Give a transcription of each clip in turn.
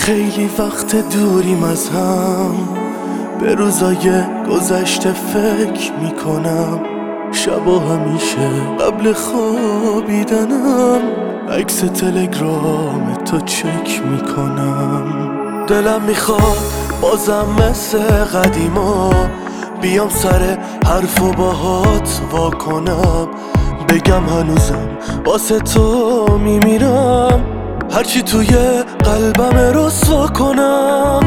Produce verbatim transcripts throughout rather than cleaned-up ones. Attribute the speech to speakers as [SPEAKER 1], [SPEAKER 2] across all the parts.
[SPEAKER 1] خیلی وقت دوریم از هم، به روزای گذشته فکر میکنم. شبا همیشه قبل خوابیدنم عکس تلگرام تو چک میکنم. دلم میخواد بازم مثل قدیما بیام سر حرف و باهات وا کنم، بگم هنوزم واسه تو میمیرم، هرچی توی قلبم رسوا کنم.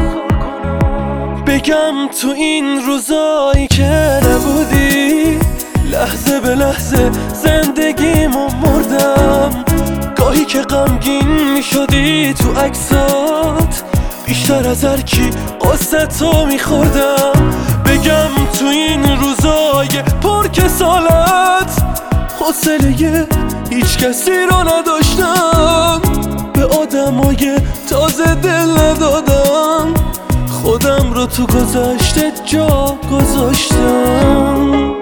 [SPEAKER 1] بگم تو این روزایی که نبودی لحظه به لحظه زندگیمو مردم. گاهی که غمگین میشدی تو عکسات بیشتر از هر کی قصه تو میخوردم. بگم تو این روزای پر کسالت حوصله هیچ کسی رو نداشتم، به آدمای تازه دل ندادم، خودم رو تو گذشته جا گذاشتم.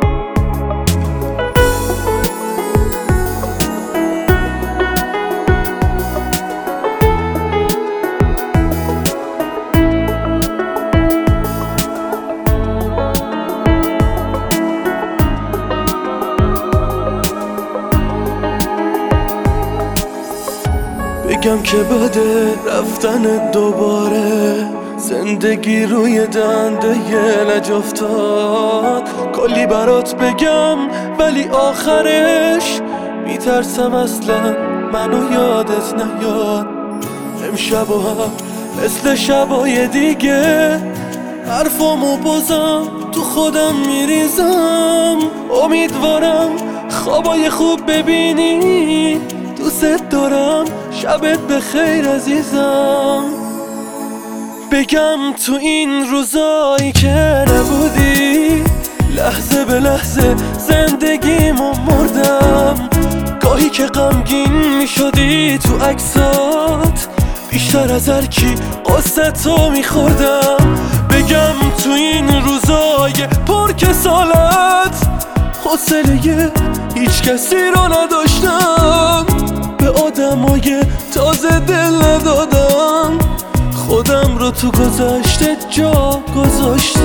[SPEAKER 1] بگم که بده رفتن دوباره، زندگی روی دنده یه لج افتاد. کلی برات بگم ولی آخرش میترسم اصلا منو یادت نیاد. امشب و هم مثل شبای دیگه حرفامو بازم تو خودم میریزم. امیدوارم خوابای خوب ببینی، دوست دارم، شبت بخیر عزیزم. بگم تو این روزایی که نبودی لحظه به لحظه زندگیمو مردم. گاهی که غمگین میشدی تو عکسات بیشتر از هر کی قصه تو میخوردم. بگم تو این روزای پر کسالت حوصله هیچ کسی رو نداشتم، به آدمای تازه دل ندادم، خودم رو تو گذشته جا گذاشتم.